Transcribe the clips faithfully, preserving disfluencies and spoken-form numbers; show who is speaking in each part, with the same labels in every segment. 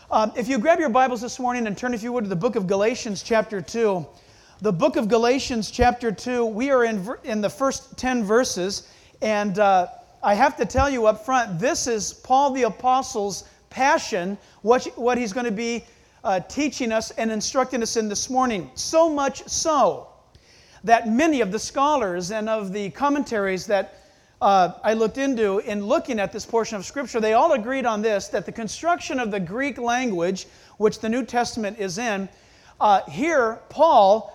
Speaker 1: Um, if you grab your Bibles this morning and turn, if you would, to the book of Galatians chapter two. The book of Galatians chapter two, we are in, in the first ten verses, and uh, I have to tell you up front, this is Paul the Apostle's passion, what, what he's going to be uh, teaching us and instructing us in this morning. So much so that many of the scholars and of the commentaries that Uh, I looked into in looking at this portion of Scripture, they all agreed on this, that the construction of the Greek language, which the New Testament is in, uh, here Paul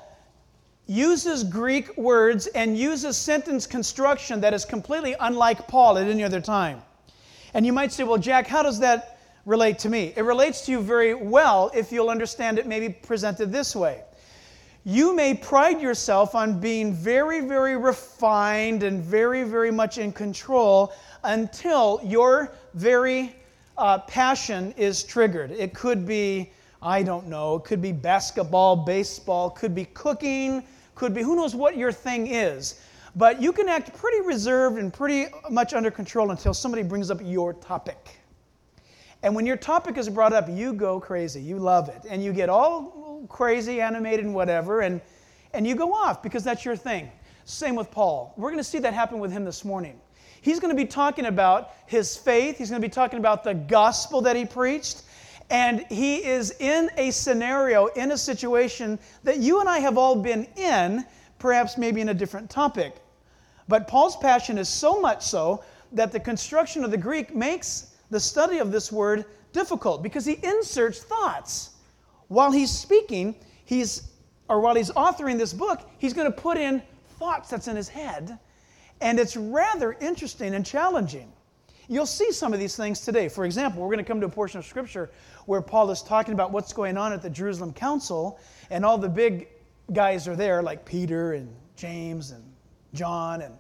Speaker 1: uses Greek words and uses sentence construction that is completely unlike Paul at any other time. And you might say, well, Jack, how does that relate to me? It relates to you very well if you'll understand it maybe presented this way. You may pride yourself on being very, very refined and very, very much in control until your very uh, passion is triggered. It could be, I don't know, it could be basketball, baseball, could be cooking, could be, who knows what your thing is. But you can act pretty reserved and pretty much under control until somebody brings up your topic. And when your topic is brought up, you go crazy. You love it. And you get all crazy, animated, and whatever, and, and you go off because that's your thing. Same with Paul. We're going to see that happen with him this morning. He's going to be talking about his faith. He's going to be talking about the gospel that he preached. And he is in a scenario, in a situation that you and I have all been in, perhaps maybe in a different topic. But Paul's passion is so much so that the construction of the Greek makes the study of this word difficult because he inserts thoughts. While he's speaking, he's, or while he's authoring this book, he's going to put in thoughts that's in his head, and it's rather interesting and challenging. You'll see some of these things today. For example, we're going to come to a portion of Scripture where Paul is talking about what's going on at the Jerusalem Council, and all the big guys are there, like Peter and James and John and,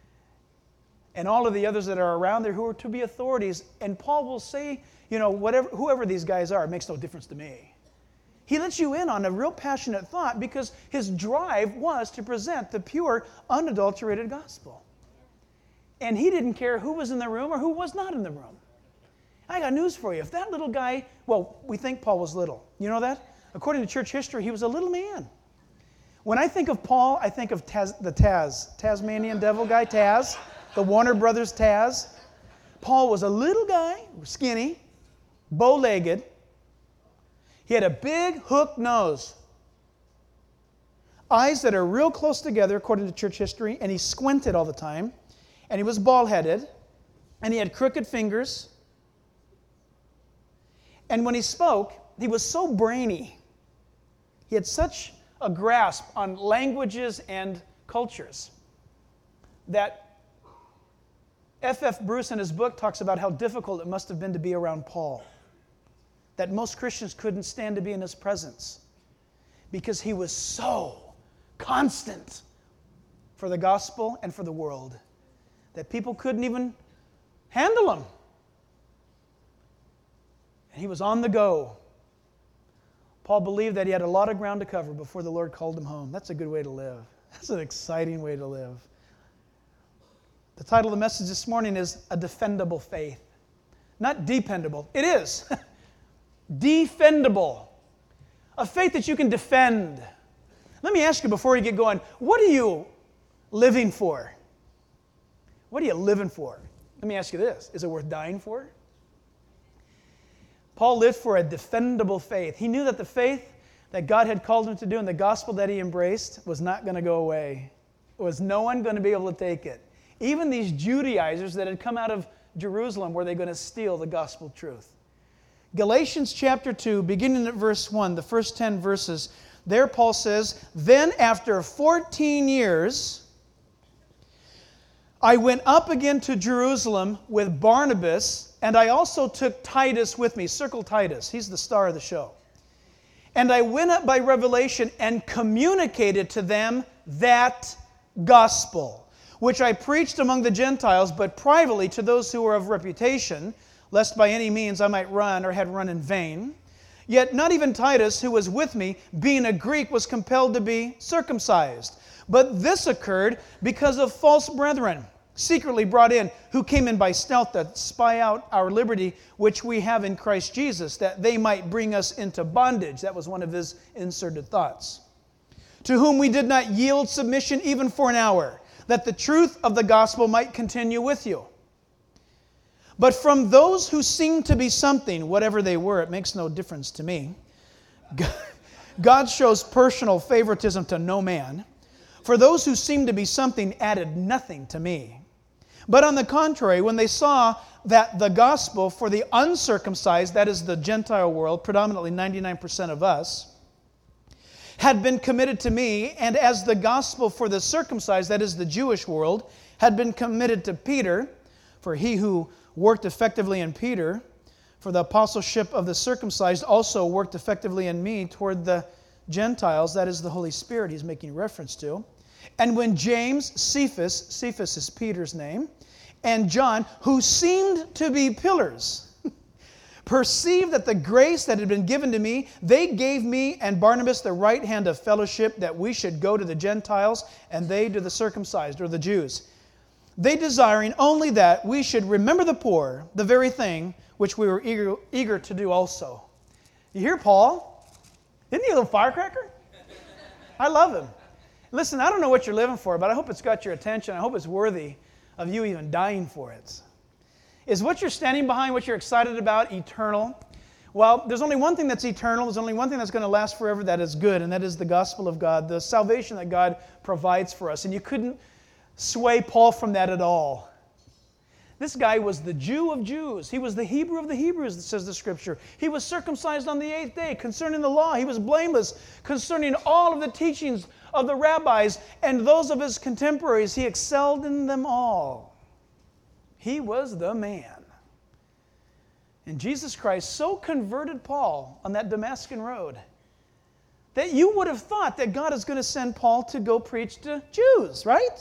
Speaker 1: and all of the others that are around there who are to be authorities. And Paul will say, you know, whatever, whoever these guys are, it makes no difference to me. He lets you in on a real passionate thought because his drive was to present the pure, unadulterated gospel. And he didn't care who was in the room or who was not in the room. I got news for you. If that little guy, well, we think Paul was little. You know that? According to church history, he was a little man. When I think of Paul, I think of Taz, the Taz, Tasmanian devil guy, Taz, the Warner Brothers Taz. Paul was a little guy, skinny, bow-legged. He had a big hook nose, eyes that are real close together according to church history, and he squinted all the time, and he was bald-headed, and he had crooked fingers. And when he spoke, he was so brainy. He had such a grasp on languages and cultures that F F Bruce in his book talks about how difficult it must have been to be around Paul. That most Christians couldn't stand to be in his presence because he was so constant for the gospel and for the world that people couldn't even handle him. And he was on the go. Paul believed that he had a lot of ground to cover before the Lord called him home. That's a good way to live. That's an exciting way to live. The title of the message this morning is A Defendable Faith. Not dependable. It is. Defendable. A faith that you can defend. Let me ask you before you get going, what are you living for? What are you living for? Let me ask you this. Is it worth dying for? Paul lived for a defendable faith. He knew that the faith that God had called him to do and the gospel that he embraced was not going to go away. Was no one going to be able to take it? Even these Judaizers that had come out of Jerusalem, were they going to steal the gospel truth? Galatians chapter two, beginning at verse one, the first ten verses, there Paul says, "Then after fourteen years, I went up again to Jerusalem with Barnabas, and I also took Titus with me." Circle Titus. He's the star of the show. "And I went up by revelation and communicated to them that gospel, which I preached among the Gentiles, but privately to those who were of reputation, lest by any means I might run or had run in vain. Yet not even Titus, who was with me, being a Greek, was compelled to be circumcised. But this occurred because of false brethren, secretly brought in, who came in by stealth to spy out our liberty, which we have in Christ Jesus, that they might bring us into bondage. That was one of his inserted thoughts. To whom we did not yield submission even for an hour, that the truth of the gospel might continue with you. But from those who seemed to be something, whatever they were, it makes no difference to me. God shows personal favoritism to no man. For those who seemed to be something added nothing to me. But on the contrary, when they saw that the gospel for the uncircumcised, that is the Gentile world, predominantly ninety-nine percent of us, had been committed to me, and as the gospel for the circumcised, that is the Jewish world, had been committed to Peter, for he who worked effectively in Peter, for the apostleship of the circumcised also worked effectively in me toward the Gentiles, that is the Holy Spirit he's making reference to. And when James, Cephas, Cephas is Peter's name, and John, who seemed to be pillars, perceived that the grace that had been given to me, they gave me and Barnabas the right hand of fellowship, that we should go to the Gentiles and they to the circumcised, or the Jews. They desiring only that we should remember the poor, the very thing which we were eager, eager to do also. You hear Paul? Isn't he a little firecracker? I love him. Listen, I don't know what you're living for, but I hope it's got your attention. I hope it's worthy of you even dying for it. Is what you're standing behind, what you're excited about, eternal? Well, there's only one thing that's eternal. There's only one thing that's going to last forever that is good, and that is the gospel of God, the salvation that God provides for us. And you couldn't sway Paul from that at all. This guy was the Jew of Jews. He was the Hebrew of the Hebrews, says the Scripture. He was circumcised on the eighth day. Concerning the law, he was blameless. Concerning all of the teachings of the rabbis and those of his contemporaries, he excelled in them all. He was the man. And Jesus Christ so converted Paul on that Damascus road that you would have thought that God is going to send Paul to go preach to Jews, right?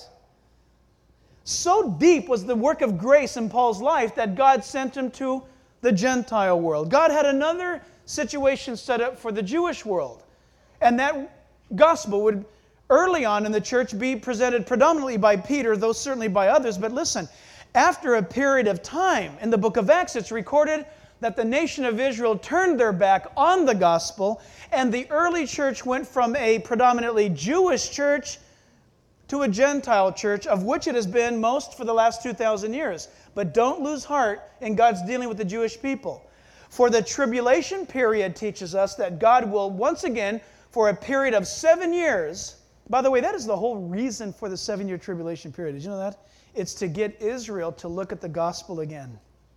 Speaker 1: So deep was the work of grace in Paul's life that God sent him to the Gentile world. God had another situation set up for the Jewish world. And that gospel would early on in the church be presented predominantly by Peter, though certainly by others. But listen, after a period of time, in the book of Acts, it's recorded that the nation of Israel turned their back on the gospel, and the early church went from a predominantly Jewish church to a Gentile church, of which it has been most for the last two thousand years. But don't lose heart in God's dealing with the Jewish people. For the tribulation period teaches us that God will once again, for a period of seven years, by the way, that is the whole reason for the seven-year tribulation period. Did you know that? It's to get Israel to look at the gospel again.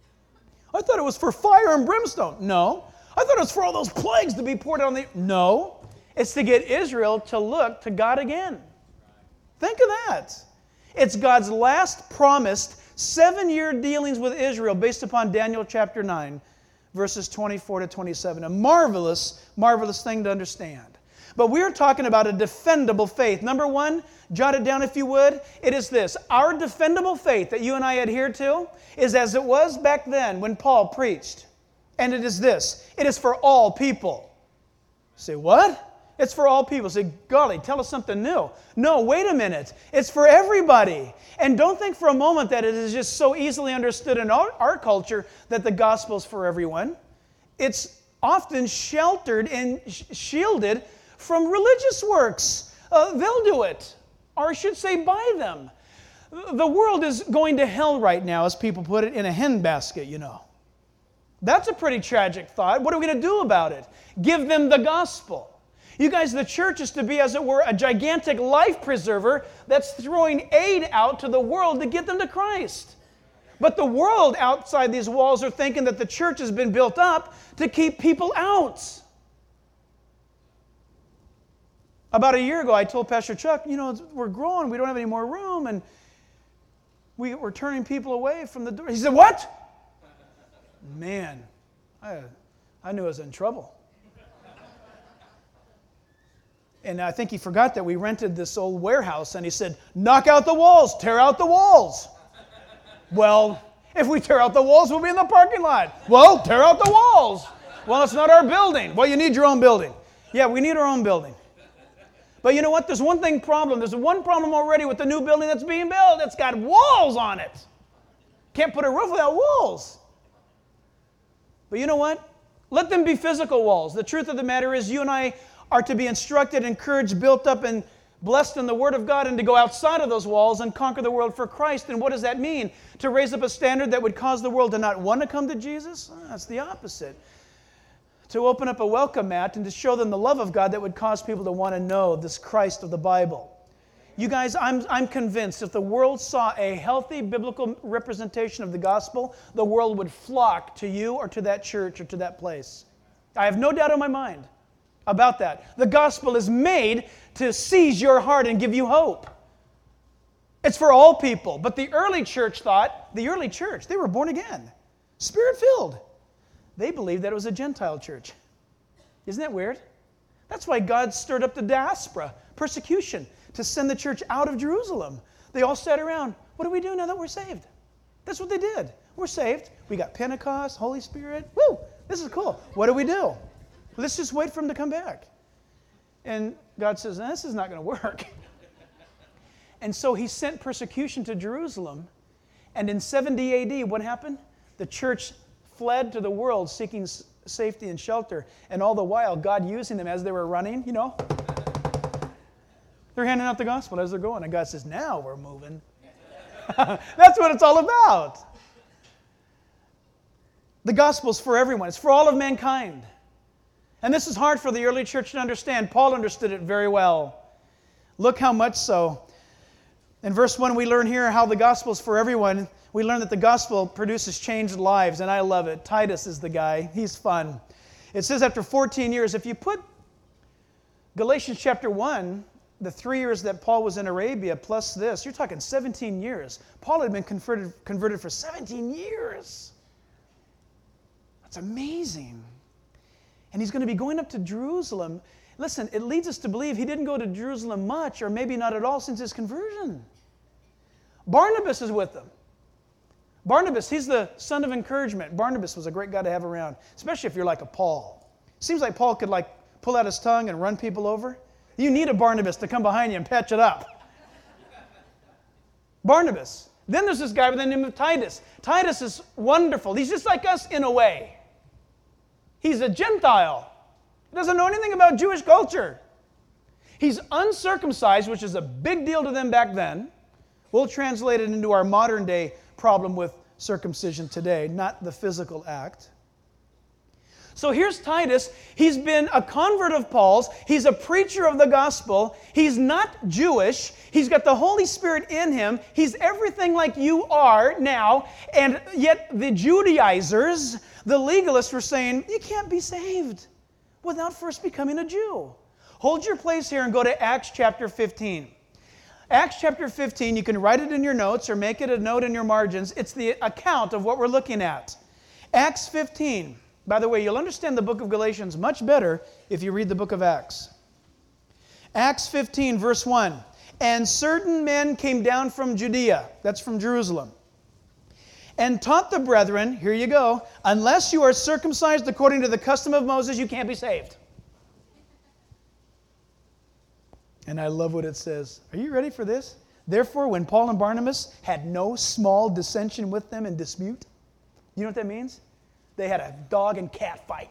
Speaker 1: I thought it was for fire and brimstone. No. I thought it was for all those plagues to be poured on the... No. It's to get Israel to look to God again. Think of that. It's God's last promised seven-year dealings with Israel based upon Daniel chapter nine, verses twenty-four to twenty-seven. A marvelous, marvelous thing to understand. But we're talking about a defendable faith. Number one, jot it down if you would. It is this. Our defendable faith that you and I adhere to is as it was back then when Paul preached. And it is this. It is for all people. Say, what? It's for all people. Say, golly, tell us something new. No, wait a minute. It's for everybody. And don't think for a moment that it is just so easily understood in our, our culture that the gospel is for everyone. It's often sheltered and sh- shielded from religious works. Uh, they'll do it. Or I should say by them. The world is going to hell right now, as people put it, in a hen basket, you know. That's a pretty tragic thought. What are we going to do about it? Give them the gospel. You guys, the church is to be, as it were, a gigantic life preserver that's throwing aid out to the world to get them to Christ. But the world outside these walls are thinking that the church has been built up to keep people out. About a year ago, I told Pastor Chuck, you know, we're growing, we don't have any more room, and we, we're turning people away from the door. He said, what? Man, I, I knew I was in trouble. And I think he forgot that we rented this old warehouse, and he said, knock out the walls, tear out the walls. Well, if we tear out the walls, we'll be in the parking lot. Well, tear out the walls. Well, it's not our building. Well, you need your own building. Yeah, we need our own building. But you know what? There's one thing problem. There's one problem already with the new building that's being built. It's got walls on it. Can't put a roof without walls. But you know what? Let them be physical walls. The truth of the matter is you and I are to be instructed, encouraged, built up, and blessed in the Word of God, and to go outside of those walls and conquer the world for Christ. And what does that mean? To raise up a standard that would cause the world to not want to come to Jesus? Oh, that's the opposite. To open up a welcome mat and to show them the love of God that would cause people to want to know this Christ of the Bible. You guys, I'm, I'm convinced if the world saw a healthy biblical representation of the gospel, the world would flock to you or to that church or to that place. I have no doubt in my mind about that. The gospel is made to seize your heart and give you hope. It's for all people. But the early church thought, the early church, they were born again, Spirit-filled. They believed that it was a Gentile church. Isn't that weird? That's why God stirred up the diaspora, persecution, to send the church out of Jerusalem. They all sat around. What do we do now that we're saved? That's what they did. We're saved. We got Pentecost, Holy Spirit. Woo! This is cool. What do we do? Let's just wait for him to come back. And God says, this is not going to work. And so he sent persecution to Jerusalem. And in seventy A D, what happened? The church fled to the world seeking safety and shelter. And all the while, God using them as they were running, you know. They're handing out the gospel as they're going. And God says, now we're moving. That's what it's all about. The gospel's for everyone. It's for all of mankind. And this is hard for the early church to understand. Paul understood it very well. Look how much so. In verse one, we learn here how the gospel is for everyone. We learn that the gospel produces changed lives, and I love it. Titus is the guy. He's fun. It says after fourteen years, if you put Galatians chapter one, the three years that Paul was in Arabia, plus this, you're talking seventeen years. Paul had been converted, converted for seventeen years. That's amazing. And he's going to be going up to Jerusalem. Listen, it leads us to believe he didn't go to Jerusalem much, or maybe not at all, since his conversion. Barnabas is with them. Barnabas, he's the son of encouragement. Barnabas was a great guy to have around, especially if you're like a Paul. Seems like Paul could like pull out his tongue and run people over. You need a Barnabas to come behind you and patch it up. Barnabas. Then there's this guy by the name of Titus. Titus is wonderful. He's just like us in a way. He's a Gentile. He doesn't know anything about Jewish culture. He's uncircumcised, which is a big deal to them back then. We'll translate it into our modern day problem with circumcision today, not the physical act. So here's Titus. He's been a convert of Paul's. He's a preacher of the gospel. He's not Jewish. He's got the Holy Spirit in him. He's everything like you are now. And yet the Judaizers, the legalists, were saying, you can't be saved without first becoming a Jew. Hold your place here and go to Acts chapter fifteen. Acts chapter fifteen, you can write it in your notes or make it a note in your margins. It's the account of what we're looking at. Acts fifteen. By the way, you'll understand the book of Galatians much better if you read the book of Acts. Acts fifteen, verse one. And certain men came down from Judea, that's from Jerusalem, and taught the brethren, here you go, unless you are circumcised according to the custom of Moses, you can't be saved. And I love what it says. Are you ready for this? Therefore, when Paul and Barnabas had no small dissension with them and dispute, you know what that means? They had a dog and cat fight.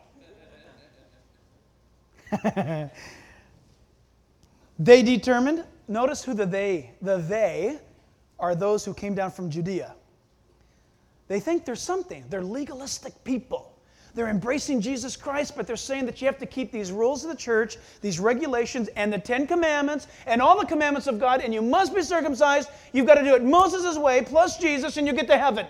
Speaker 1: They determined, notice who the they, the they are those who came down from Judea. They think there's something. They're legalistic people. They're embracing Jesus Christ, but they're saying that you have to keep these rules of the church, these regulations, and the Ten Commandments, and all the commandments of God, and you must be circumcised. You've got to do it Moses' way, plus Jesus, and you get to heaven.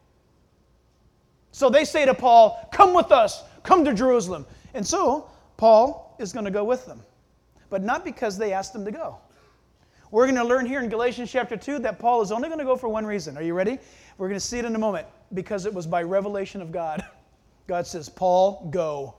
Speaker 1: So they say to Paul, come with us, come to Jerusalem. And so Paul is going to go with them, but not because they asked him to go. We're going to learn here in Galatians chapter two that Paul is only going to go for one reason. Are you ready? We're going to see it in a moment. Because it was by revelation of God. God says, Paul, go.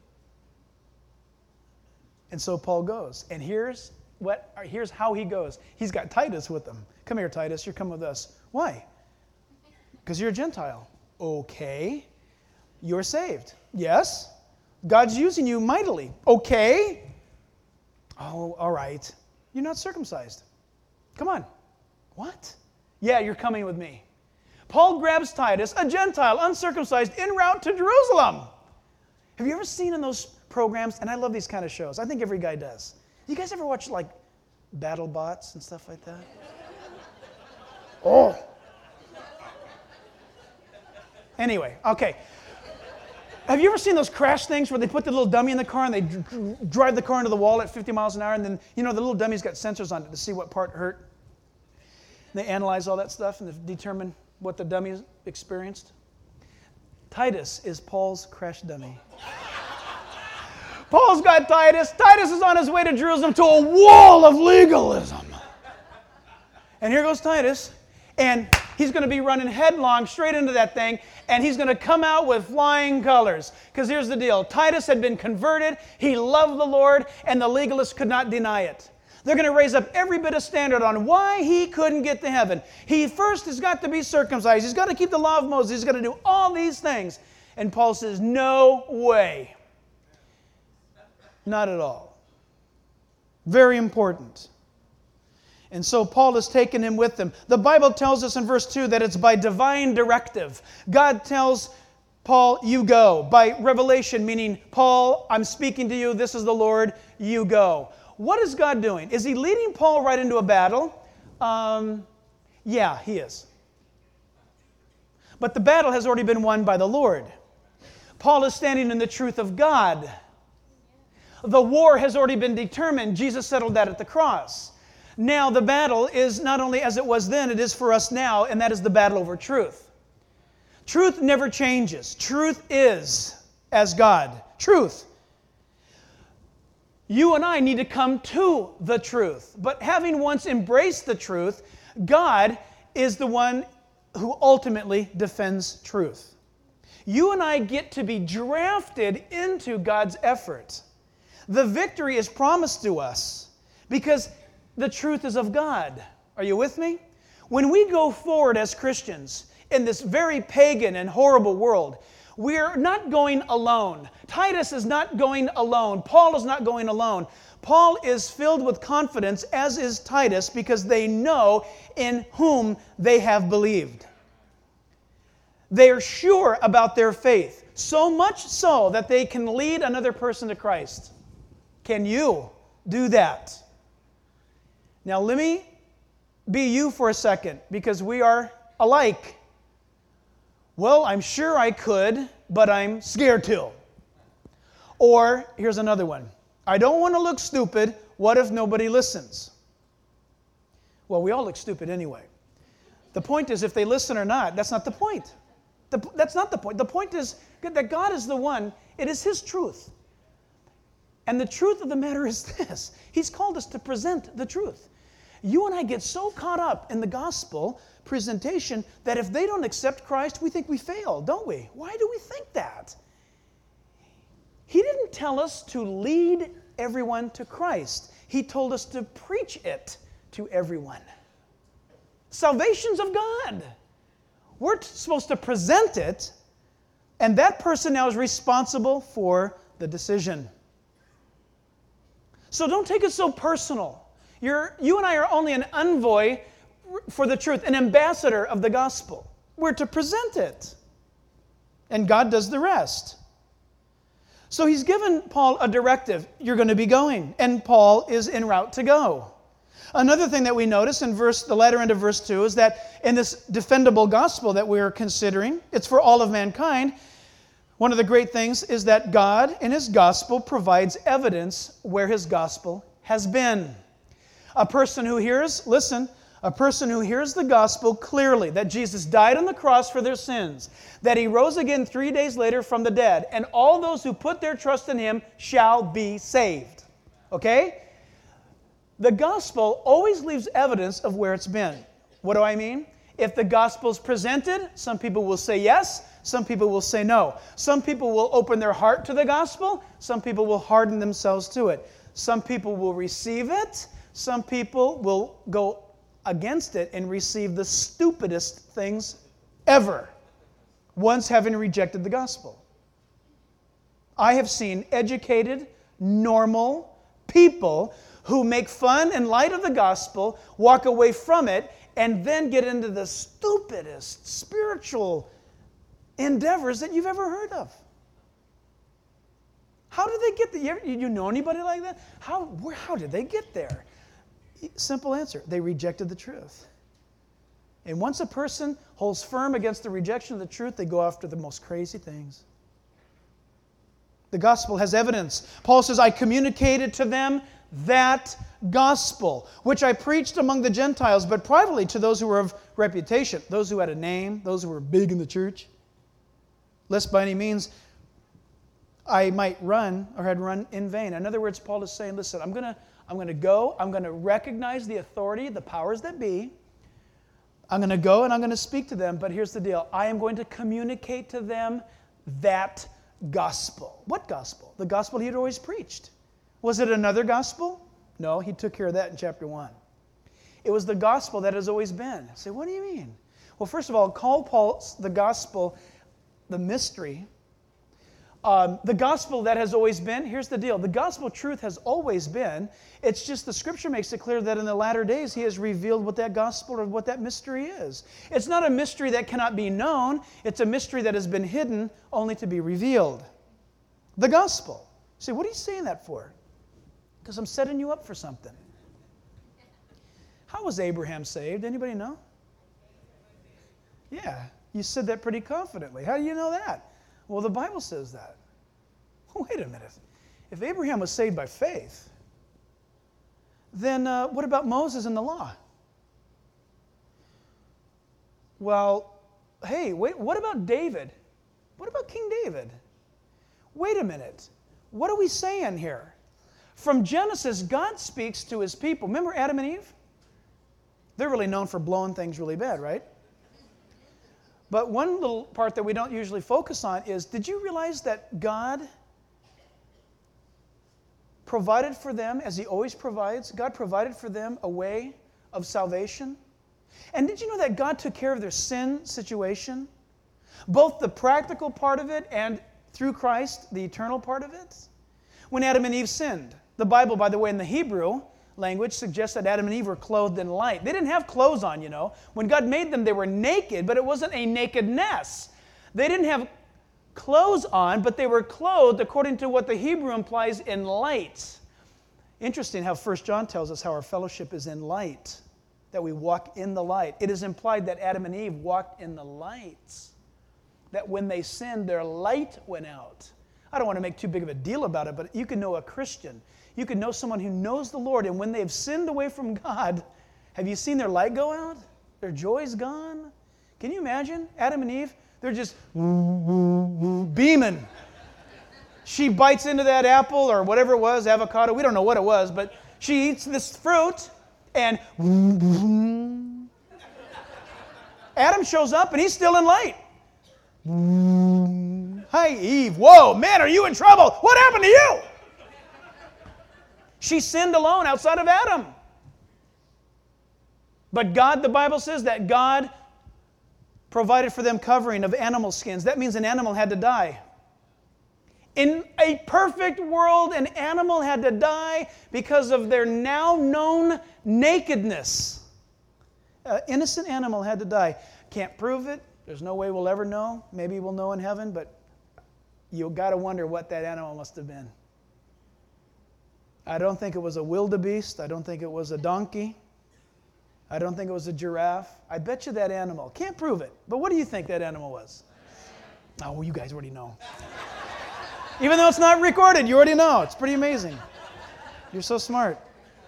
Speaker 1: And so Paul goes. And here's what. Here's how he goes. He's got Titus with him. Come here, Titus. You're coming with us. Why? Because you're a Gentile. Okay. You're saved. Yes. God's using you mightily. Okay. Oh, all right. You're not circumcised. Come on. What? Yeah, you're coming with me. Paul grabs Titus, a Gentile, uncircumcised, en route to Jerusalem. Have you ever seen in those programs, and I love these kind of shows, I think every guy does. You guys ever watch like Battle Bots and stuff like that? Oh. Anyway, okay. Have you ever seen those crash things where they put the little dummy in the car and they dr- drive the car into the wall at fifty miles an hour, and then, you know, the little dummy's got sensors on it to see what part hurt? And they analyze all that stuff and they determine what the dummy experienced? Titus is Paul's crash dummy. Paul's got Titus. Titus is on his way to Jerusalem to a wall of legalism. And here goes Titus, and he's going to be running headlong straight into that thing, and he's going to come out with flying colors. Because here's the deal. Titus had been converted. He loved the Lord, and the legalists could not deny it. They're going to raise up every bit of standard on why he couldn't get to heaven. He first has got to be circumcised. He's got to keep the law of Moses. He's got to do all these things. And Paul says, no way. Not at all. Very important. And so Paul has taken him with him. The Bible tells us in verse two that it's by divine directive. God tells Paul, you go. By revelation, meaning, Paul, I'm speaking to you. This is the Lord. You go. What is God doing? Is he leading Paul right into a battle? Um, yeah, he is. But the battle has already been won by the Lord. Paul is standing in the truth of God. The war has already been determined. Jesus settled that at the cross. Now the battle is not only as it was then, it is for us now, and that is the battle over truth. Truth never changes. Truth is as God. Truth. You and I need to come to the truth. But having once embraced the truth, God is the one who ultimately defends truth. You and I get to be drafted into God's effort. The victory is promised to us because the truth is of God. Are you with me? When we go forward as Christians in this very pagan and horrible world, we're not going alone. Titus is not going alone. Paul is not going alone. Paul is filled with confidence, as is Titus, because they know in whom they have believed. They are sure about their faith, so much so that they can lead another person to Christ. Can you do that? Now let me be you for a second, because we are alike. Well, I'm sure I could, but I'm scared to. Or, here's another one. I don't want to look stupid. What if nobody listens? Well, we all look stupid anyway. The point is, if they listen or not, that's not the point. The, that's not the point. The point is that God is the one. It is His truth. And the truth of the matter is this. He's called us to present the truth. You and I get so caught up in the gospel presentation that if they don't accept Christ, we think we failed, don't we? Why do we think that? He didn't tell us to lead everyone to Christ. He told us to preach it to everyone. Salvation's of God. We're supposed to present it, and that person now is responsible for the decision. So don't take it so personal. You're, you and I are only an envoy for the truth, an ambassador of the gospel. We're to present it. And God does the rest. So he's given Paul a directive. You're going to be going. And Paul is en route to go. Another thing that we notice in verse, the latter end of verse two is that in this defendable gospel that we're considering, it's for all of mankind. One of the great things is that God in His gospel provides evidence where His gospel has been. A person who hears, listen, a person who hears the gospel clearly, that Jesus died on the cross for their sins, that He rose again three days later from the dead, and all those who put their trust in Him shall be saved. Okay? The gospel always leaves evidence of where it's been. What do I mean? If the gospel is presented, some people will say yes, some people will say no. Some people will open their heart to the gospel, some people will harden themselves to it. Some people will receive it, some people will go against it and receive the stupidest things ever, once having rejected the gospel. I have seen educated, normal, people who make fun and light of the gospel, walk away from it, and then get into the stupidest spiritual endeavors that you've ever heard of. How did they get there? You, you know anybody like that? How, where, how did they get there? Simple answer. They rejected the truth. And once a person holds firm against the rejection of the truth, they go after the most crazy things. The gospel has evidence. Paul says, I communicated to them that gospel, which I preached among the Gentiles, but privately to those who were of reputation, those who had a name, those who were big in the church, lest by any means I might run or had run in vain. In other words, Paul is saying, listen, I'm going to I'm going to go, I'm going to recognize the authority, the powers that be. I'm going to go and I'm going to speak to them, but here's the deal. I am going to communicate to them that gospel. What gospel? The gospel he had always preached. Was it another gospel? No, he took care of that in chapter one. It was the gospel that has always been. I say, what do you mean? Well, first of all, call Paul the gospel the mystery. Um, the gospel that has always been, here's the deal. The gospel truth has always been. It's just the scripture makes it clear that in the latter days he has revealed what that gospel or what that mystery is. It's not a mystery that cannot be known. It's a mystery that has been hidden only to be revealed. The gospel. See, what are you saying that for? Because I'm setting you up for something. How was Abraham saved? Anybody know? Yeah, you said that pretty confidently. How do you know that? Well, the Bible says that. Wait a minute. If Abraham was saved by faith, then uh, what about Moses and the law? Well, hey, wait, what about David? What about King David? Wait a minute. What are we saying here? From Genesis, God speaks to his people. Remember Adam and Eve? They're really known for blowing things really bad, right? But one little part that we don't usually focus on is, did you realize that God provided for them, as he always provides, God provided for them a way of salvation? And did you know that God took care of their sin situation? Both the practical part of it and through Christ, the eternal part of it? When Adam and Eve sinned, the Bible, by the way, in the Hebrew language suggests that Adam and Eve were clothed in light. They didn't have clothes on, you know. When God made them, they were naked, but it wasn't a nakedness. They didn't have clothes on, but they were clothed according to what the Hebrew implies in light. Interesting how First John tells us how our fellowship is in light, that we walk in the light. It is implied that Adam and Eve walked in the light, that when they sinned, their light went out. I don't want to make too big of a deal about it, but you can know a Christian. You can know someone who knows the Lord, and when they've sinned away from God, have you seen their light go out? Their joy's gone? Can you imagine? Adam and Eve, they're just beaming. She bites into that apple or whatever it was, avocado, we don't know what it was, but she eats this fruit, and Adam shows up, and he's still in light. Hi, Eve. Whoa, man, are you in trouble? What happened to you? She sinned alone outside of Adam. But God, the Bible says that God provided for them covering of animal skins. That means an animal had to die. In a perfect world, an animal had to die because of their now known nakedness. An innocent animal had to die. Can't prove it. There's no way we'll ever know. Maybe we'll know in heaven, but you've got to wonder what that animal must have been. I don't think it was a wildebeest. I don't think it was a donkey. I don't think it was a giraffe. I bet you that animal. Can't prove it. But what do you think that animal was? Oh, well, you guys already know. Even though it's not recorded, you already know. It's pretty amazing. You're so smart.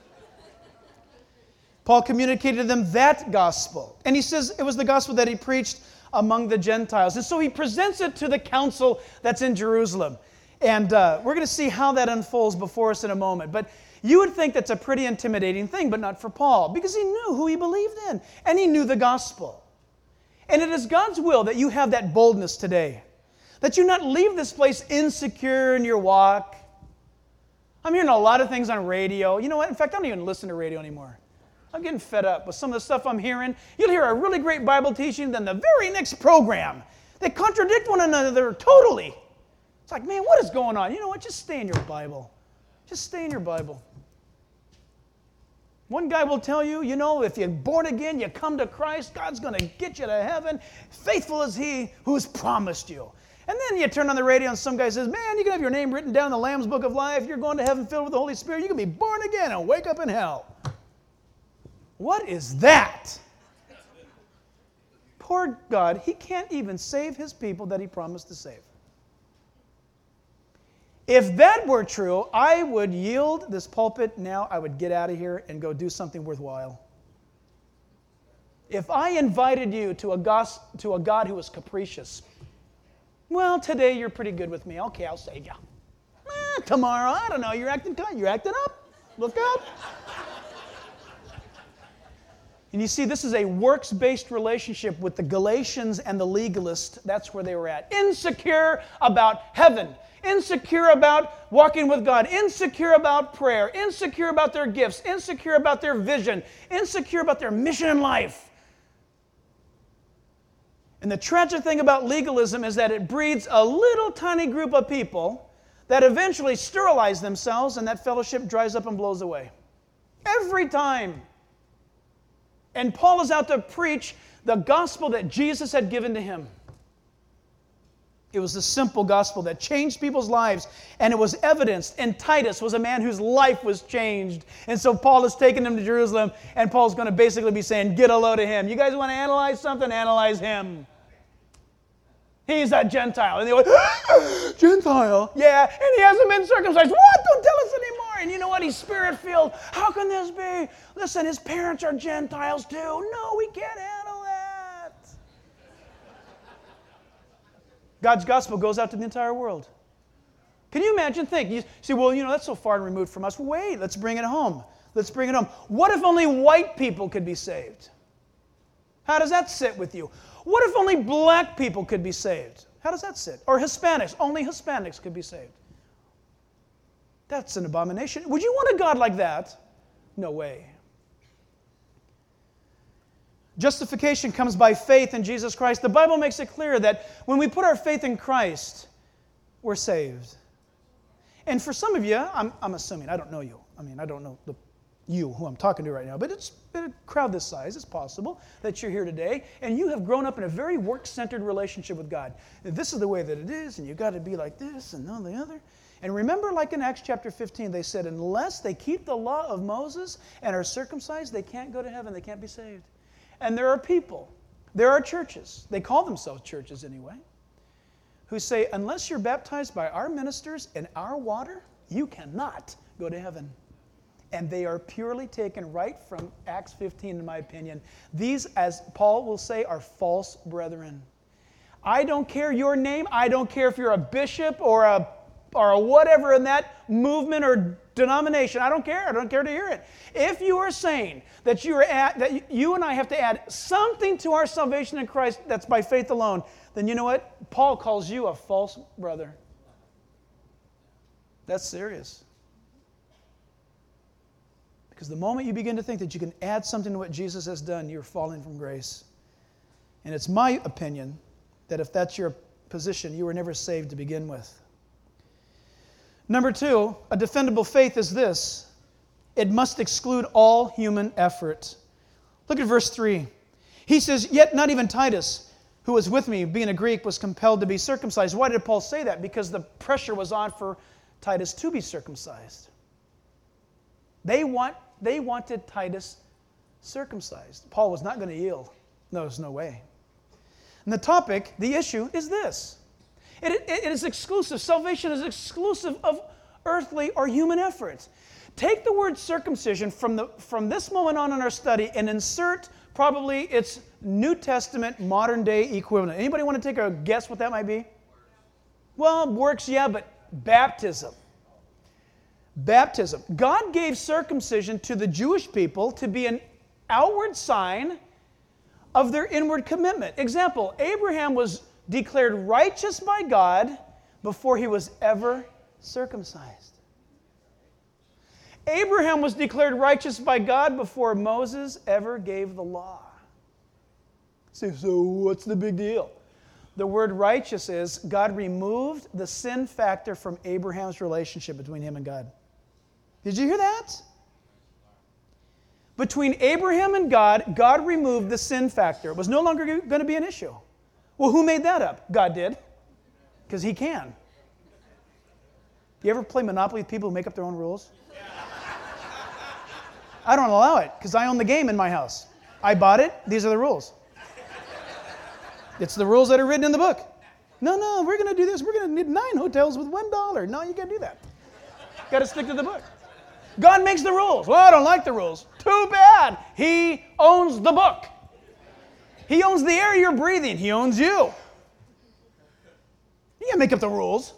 Speaker 1: Paul communicated to them that gospel. And he says it was the gospel that he preached among the Gentiles. And so he presents it to the council that's in Jerusalem. And uh, we're going to see how that unfolds before us in a moment. But you would think that's a pretty intimidating thing, but not for Paul, because he knew who he believed in, and he knew the gospel. And it is God's will that you have that boldness today, that you not leave this place insecure in your walk. I'm hearing a lot of things on radio. You know what? In fact, I don't even listen to radio anymore. I'm getting fed up with some of the stuff I'm hearing. You'll hear a really great Bible teaching, then the very next program, they contradict one another totally. It's like, man, what is going on? You know what? Just stay in your Bible. Just stay in your Bible. One guy will tell you, you know, if you're born again, you come to Christ, God's going to get you to heaven. Faithful is He who has promised you. And then you turn on the radio and some guy says, man, you can have your name written down in the Lamb's Book of Life. You're going to heaven filled with the Holy Spirit. You can be born again and wake up in hell. What is that? Poor God, He can't even save His people that He promised to save. If that were true, I would yield this pulpit now. I would get out of here and go do something worthwhile. If I invited you to a, gos- to a God who was capricious, well, today you're pretty good with me. Okay, I'll save you. Eh, tomorrow, I don't know, you're acting you're acting up. Look out. And you see, this is a works-based relationship with the Galatians and the legalists. That's where they were at. Insecure about heaven. Insecure about walking with God. Insecure about prayer. Insecure about their gifts. Insecure about their vision. Insecure about their mission in life. And the tragic thing about legalism is that it breeds a little tiny group of people that eventually sterilize themselves, and that fellowship dries up and blows away. Every time. And Paul is out to preach the gospel that Jesus had given to him. It was the simple gospel that changed people's lives, and it was evidenced. And Titus was a man whose life was changed. And so Paul is taking him to Jerusalem, and Paul's going to basically be saying, get a load of him. You guys want to analyze something? Analyze him. He's a Gentile. And they go, Gentile? Yeah, and he hasn't been circumcised. What? Don't tell us anymore. And you know what? He's Spirit-filled. How can this be? Listen, his parents are Gentiles too. No, we can't handle that. God's gospel goes out to the entire world. Can you imagine? Think. You say, well, you know, that's so far removed from us. Well, wait, let's bring it home. Let's bring it home. What if only white people could be saved? How does that sit with you? What if only black people could be saved? How does that sit? Or Hispanics. Only Hispanics could be saved. That's an abomination. Would you want a God like that? No way. Justification comes by faith in Jesus Christ. The Bible makes it clear that when we put our faith in Christ, we're saved. And for some of you, I'm, I'm assuming, I don't know you. I mean, I don't know the, you who I'm talking to right now, but it's in a crowd this size, it's possible that you're here today, and you have grown up in a very work-centered relationship with God. And this is the way that it is, and you've got to be like this and all the other. And remember, like in Acts chapter fifteen, they said, unless they keep the law of Moses and are circumcised, they can't go to heaven, they can't be saved. And there are people, there are churches, they call themselves churches anyway, who say, unless you're baptized by our ministers in our water, you cannot go to heaven. And they are purely taken right from Acts fifteen, in my opinion. These, as Paul will say, are false brethren. I don't care your name. I don't care if you're a bishop or a or a whatever in that movement or denomination. I don't care. I don't care to hear it. If you are saying that you are at, that you and I have to add something to our salvation in Christ that's by faith alone, then you know what? Paul calls you a false brother. That's serious. Because the moment you begin to think that you can add something to what Jesus has done, you're falling from grace. And it's my opinion that if that's your position, you were never saved to begin with. Number two, a defendable faith is this. It must exclude all human effort. Look at verse three. He says, yet not even Titus, who was with me, being a Greek, was compelled to be circumcised. Why did Paul say that? Because the pressure was on for Titus to be circumcised. They want, they wanted Titus circumcised. Paul was not going to yield. No, there's no way. And the topic, the issue, is this. It, it, it is exclusive. Salvation is exclusive of earthly or human efforts. Take the word circumcision from, the, from this moment on in our study and insert probably its New Testament modern day equivalent. Anybody want to take a guess what that might be? Well, works, yeah, but baptism. Baptism. God gave circumcision to the Jewish people to be an outward sign of their inward commitment. Example, Abraham was declared righteous by God before he was ever circumcised. Abraham was declared righteous by God before Moses ever gave the law. So, so what's the big deal? The word righteous is God removed the sin factor from Abraham's relationship between him and God. Did you hear that? Between Abraham and God, God removed the sin factor. It was no longer going to be an issue. Well, who made that up? God did. Because He can. You ever play Monopoly with people who make up their own rules? I don't allow it because I own the game in my house. I bought it. These are the rules. It's the rules that are written in the book. No, no, we're going to do this. We're going to need nine hotels with one dollar. No, you can't do that. Got to stick to the book. God makes the rules. Well, I don't like the rules. Too bad. He owns the book. He owns the air you're breathing. He owns you. You can't make up the rules.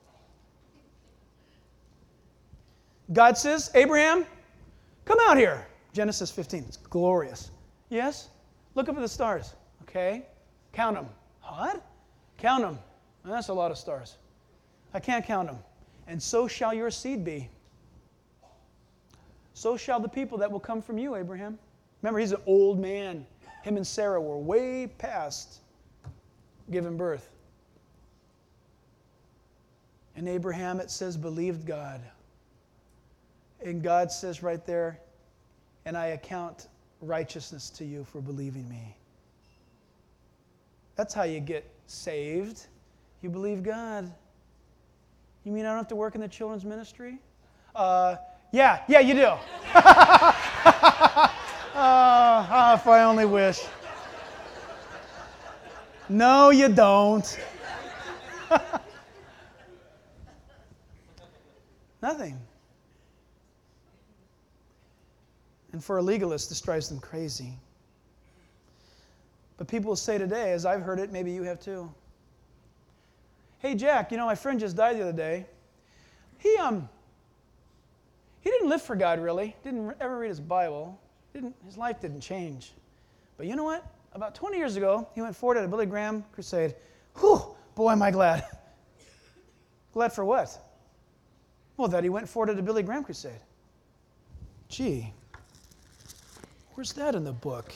Speaker 1: God says, Abraham, come out here. Genesis fifteen. It's glorious. Yes? Look up at the stars. Okay? Count them. What? Count them. Well, that's a lot of stars. I can't count them. And so shall your seed be. So shall the people that will come from you, Abraham. Remember, he's an old man. Him and Sarah were way past giving birth. And Abraham, it says, believed God. And God says right there, and I account righteousness to you for believing me. That's how you get saved. You believe God. You mean I don't have to work in the children's ministry? Uh, yeah, yeah, you do. Oh, oh, if I only wish. No, you don't. Nothing. And for a legalist, this drives them crazy. But people will say today, as I've heard it, maybe you have too, hey, Jack, you know, my friend just died the other day. He, um, he didn't live for God, really. Didn't ever read his Bible. Didn't, his life didn't change. But you know what? About twenty years ago, he went forward at a Billy Graham crusade. Whew, boy, am I glad. Glad for what? Well, that he went forward at a Billy Graham crusade. Gee, where's that in the book?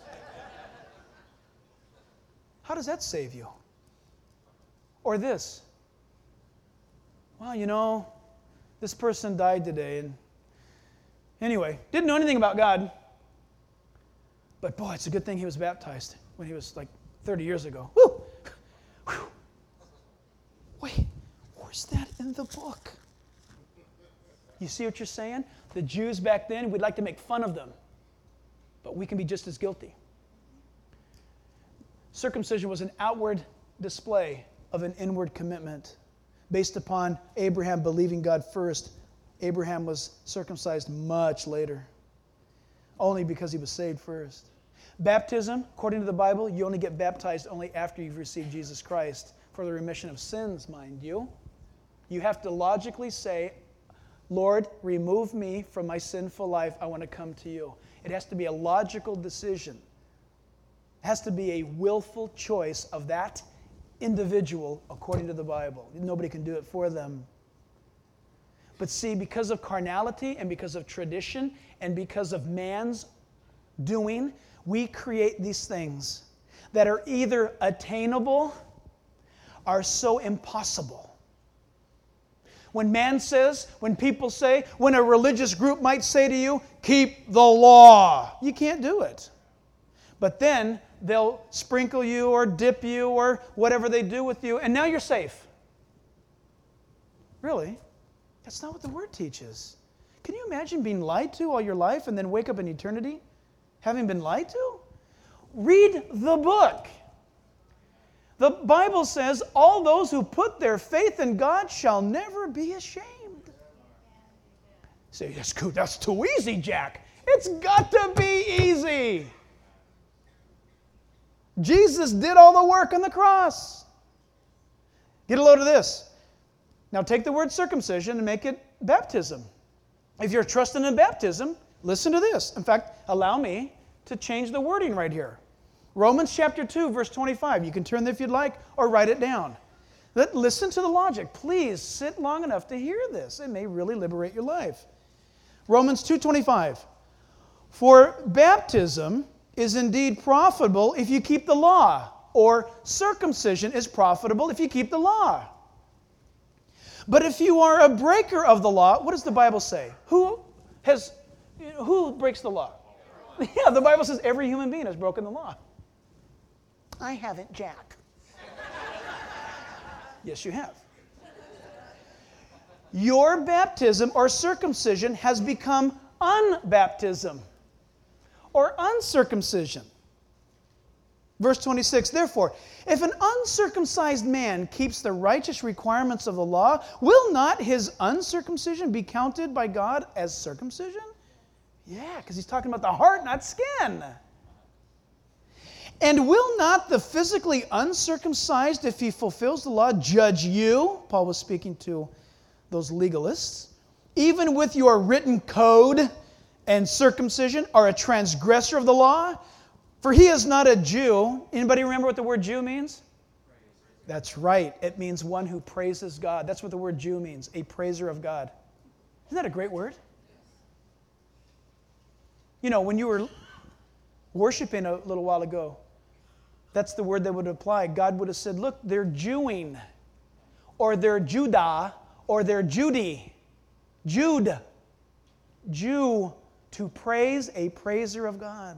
Speaker 1: How does that save you? Or this. Well, you know, this person died today. And anyway, didn't know anything about God. But boy, it's a good thing he was baptized when he was like thirty years ago. Woo! Whew. Wait, where's that in the book? You see what you're saying? The Jews back then, we'd like to make fun of them. But we can be just as guilty. Circumcision was an outward display of an inward commitment. Based upon Abraham believing God first, Abraham was circumcised much later. Only because he was saved first. Baptism, according to the Bible, you only get baptized only after you've received Jesus Christ for the remission of sins, mind you. You have to logically say, Lord, remove me from my sinful life. I want to come to you. It has to be a logical decision. It has to be a willful choice of that individual according to the Bible. Nobody can do it for them. But see, because of carnality and because of tradition and because of man's doing, we create these things that are either attainable or so impossible. When man says, when people say, when a religious group might say to you, keep the law, you can't do it. But then they'll sprinkle you or dip you or whatever they do with you, and now you're safe. Really? That's not what the Word teaches. Can you imagine being lied to all your life and then wake up in eternity having been lied to? Read the book. The Bible says, all those who put their faith in God shall never be ashamed. Say, that's cool. That's too easy, Jack. It's got to be easy. Jesus did all the work on the cross. Get a load of this. Now take the word circumcision and make it baptism. If you're trusting in baptism, listen to this. In fact, allow me to change the wording right here. Romans chapter two, verse twenty-five. You can turn there if you'd like or write it down. Let, listen to the logic. Please sit long enough to hear this. It may really liberate your life. Romans two twenty-five. For baptism is indeed profitable if you keep the law, or circumcision is profitable if you keep the law. But if you are a breaker of the law, what does the Bible say? Who has, who breaks the law? Yeah, the Bible says every human being has broken the law. I haven't, Jack. Yes, you have. Your baptism or circumcision has become unbaptism or uncircumcision. Verse twenty-six, therefore, if an uncircumcised man keeps the righteous requirements of the law, will not his uncircumcision be counted by God as circumcision? Yeah, because he's talking about the heart, not skin. And will not the physically uncircumcised, if he fulfills the law, judge you? Paul was speaking to those legalists. Even with your written code and circumcision, are a transgressor of the law? For he is not a Jew. Anybody remember what the word Jew means? That's right. It means one who praises God. That's what the word Jew means, a praiser of God. Isn't that a great word? You know, when you were worshiping a little while ago, that's the word that would apply. God would have said, look, they're Jewing, or they're Judah, or they're Judy. Jude. Jew, to praise, a praiser of God.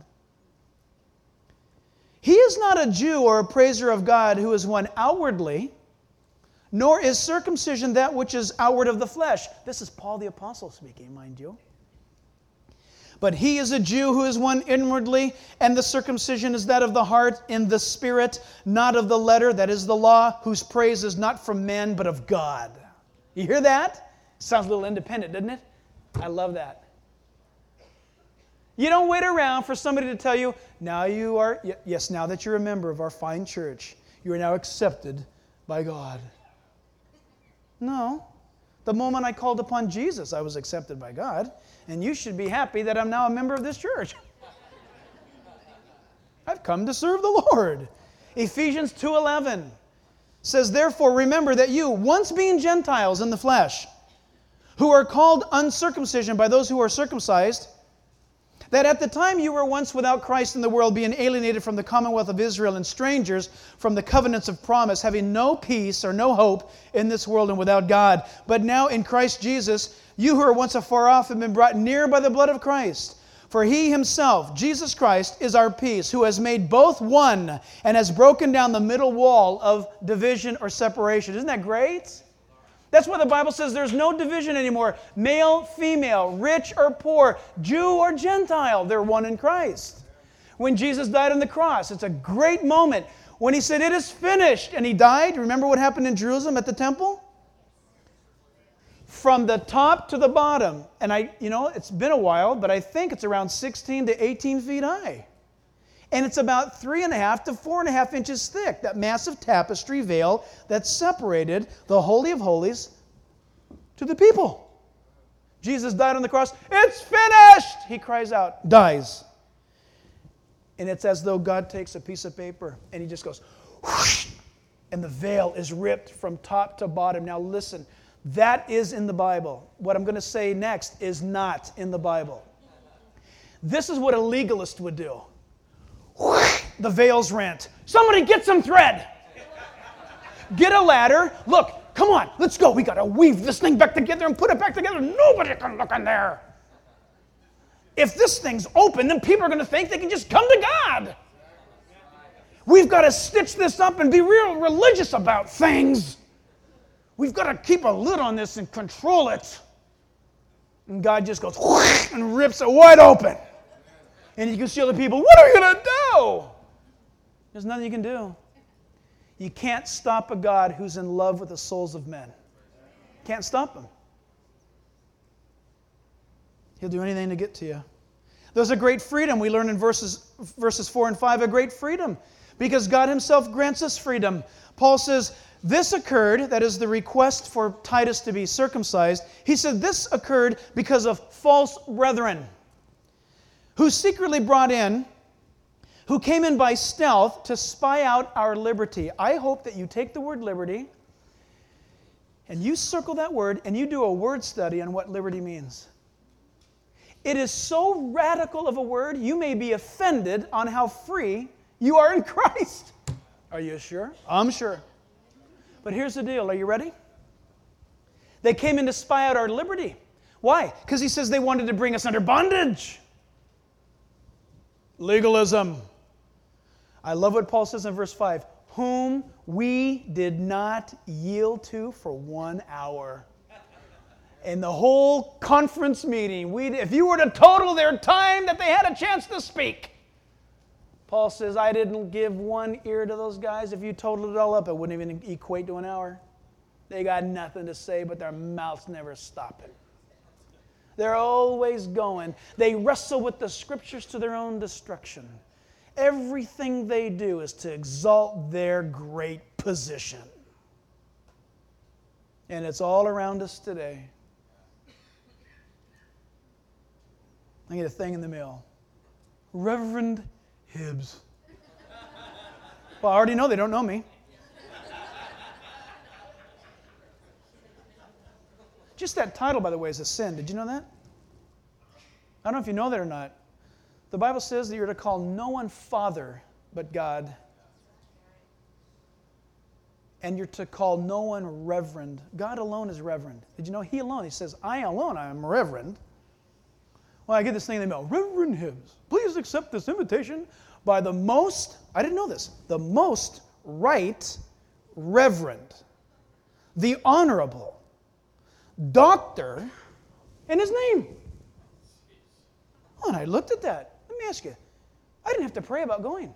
Speaker 1: He is not a Jew or a praiser of God who is one outwardly, nor is circumcision that which is outward of the flesh. This is Paul the Apostle speaking, mind you. But he is a Jew who is one inwardly, and the circumcision is that of the heart in the spirit, not of the letter, that is the law, whose praise is not from men, but of God. You hear that? Sounds a little independent, doesn't it? I love that. You don't wait around for somebody to tell you, now you are, yes, now that you're a member of our fine church, you are now accepted by God. No. The moment I called upon Jesus, I was accepted by God. And you should be happy that I'm now a member of this church. I've come to serve the Lord. Ephesians two eleven says, therefore, remember that you, once being Gentiles in the flesh, who are called uncircumcision by those who are circumcised, that at the time you were once without Christ in the world, being alienated from the commonwealth of Israel and strangers from the covenants of promise, having no peace or no hope in this world and without God. But now in Christ Jesus, you who are once afar off have been brought near by the blood of Christ. For he himself, Jesus Christ, is our peace, who has made both one and has broken down the middle wall of division or separation. Isn't that great? That's why the Bible says there's no division anymore. Male, female, rich or poor, Jew or Gentile, they're one in Christ. When Jesus died on the cross, it's a great moment. When he said, it is finished, and he died, remember what happened in Jerusalem at the temple? From the top to the bottom, and I, you know, it's been a while, but I think it's around sixteen to eighteen feet high. And it's about three and a half to four and a half inches thick, that massive tapestry veil that separated the Holy of Holies to the people. Jesus died on the cross. It's finished! He cries out, dies. And it's as though God takes a piece of paper and he just goes, whoosh, and the veil is ripped from top to bottom. Now listen, that is in the Bible. What I'm going to say next is not in the Bible. This is what a legalist would do. The veil's rent. Somebody get some thread. Get a ladder. Look, come on, let's go. We got to weave this thing back together and put it back together. Nobody can look in there. If this thing's open, then people are going to think they can just come to God. We've got to stitch this up and be real religious about things. We've got to keep a lid on this and control it. And God just goes and rips it wide open. And you can see other people, what are you going to do? There's nothing you can do. You can't stop a God who's in love with the souls of men. Can't stop him. He'll do anything to get to you. There's a great freedom. We learn in verses, verses four and five, a great freedom. Because God himself grants us freedom. Paul says, this occurred, that is the request for Titus to be circumcised. He said this occurred because of false brethren, who secretly brought in, who came in by stealth to spy out our liberty. I hope that you take the word liberty and you circle that word and you do a word study on what liberty means. It is so radical of a word, you may be offended on how free you are in Christ. Are you sure? I'm sure. But here's the deal. Are you ready? They came in to spy out our liberty. Why? Because he says they wanted to bring us under bondage. Legalism. I love what Paul says in verse five. Whom we did not yield to for one hour. In the whole conference meeting, we, if you were to total their time that they had a chance to speak, Paul says, I didn't give one ear to those guys. If you totaled it all up, it wouldn't even equate to an hour. They got nothing to say, but their mouths never stopping. They're always going. They wrestle with the Scriptures to their own destruction. Everything they do is to exalt their great position. And it's all around us today. I get a thing in the mail. Reverend Hibbs. Well, I already know they don't know me. Just that title, by the way, is a sin. Did you know that? I don't know if you know that or not. The Bible says that you're to call no one father but God. And you're to call no one reverend. God alone is reverend. Did you know He alone? He says, I alone I am reverend. Well, I get this thing in the mail. Reverend Hibbs, please accept this invitation by the most, I didn't know this, the most right reverend, the honorable doctor in his name. Oh, and I looked at that. Let me ask you, I didn't have to pray about going.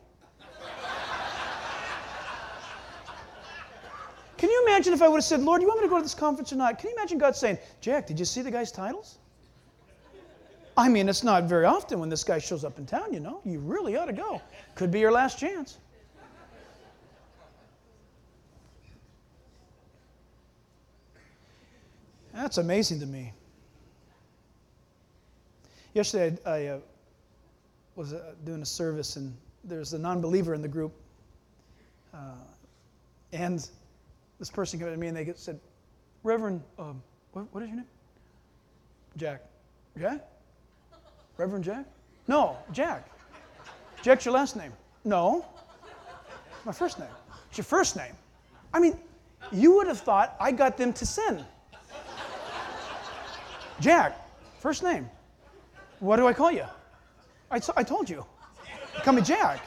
Speaker 1: Can you imagine if I would have said, Lord, you want me to go to this conference or not? Can you imagine God saying, Jack, did you see the guy's titles? I mean, it's not very often when this guy shows up in town, you know. You really ought to go. Could be your last chance. That's amazing to me. Yesterday, I, I uh, was uh, doing a service, and there's a non-believer in the group. Uh, and this person came to me, and they said, Reverend, um, what, what is your name? Jack. Jack? Reverend Jack? No, Jack. Jack's your last name. No. My first name. It's your first name. I mean, you would have thought I got them to sin. Jack, first name. What do I call you? I, t- I told you. Call me Jack.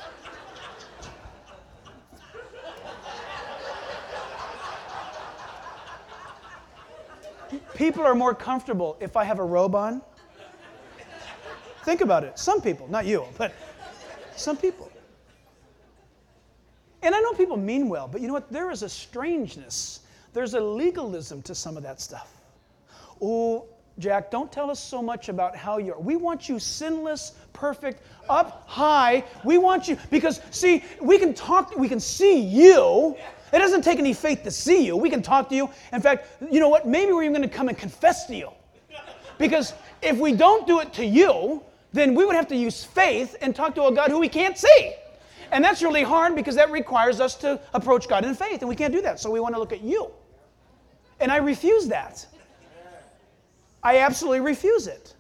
Speaker 1: People are more comfortable if I have a robe on. Think about it. Some people, not you, but some people. And I know people mean well, but you know what? There is a strangeness. There's a legalism to some of that stuff. Oh, Jack, don't tell us so much about how you're. We want you sinless, perfect, up high. We want you, because, see, we can talk, we can see you. It doesn't take any faith to see you. We can talk to you. In fact, you know what? Maybe we're even going to come and confess to you. Because if we don't do it to you, then we would have to use faith and talk to a God who we can't see. And that's really hard because that requires us to approach God in faith, and we can't do that. So we want to look at you. And I refuse that. I absolutely refuse it.